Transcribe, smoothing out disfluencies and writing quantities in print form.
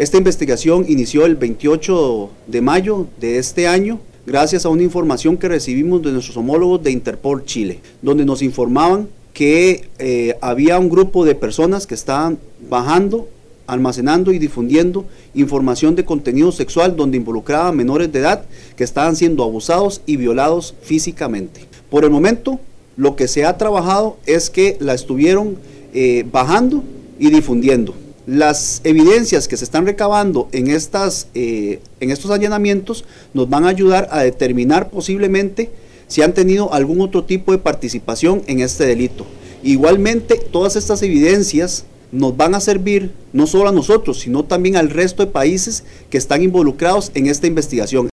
Esta investigación inició el 28 de mayo de este año, gracias a una información que recibimos de nuestros homólogos de Interpol Chile, donde nos informaban que había un grupo de personas que estaban bajando, almacenando y difundiendo información de contenido sexual donde involucraba a menores de edad que estaban siendo abusados y violados físicamente. Por el momento, lo que se ha trabajado es que la estuvieron bajando y difundiendo. Las evidencias que se están recabando en estos allanamientos nos van a ayudar a determinar posiblemente si han tenido algún otro tipo de participación en este delito. Igualmente, todas estas evidencias nos van a servir no solo a nosotros, sino también al resto de países que están involucrados en esta investigación.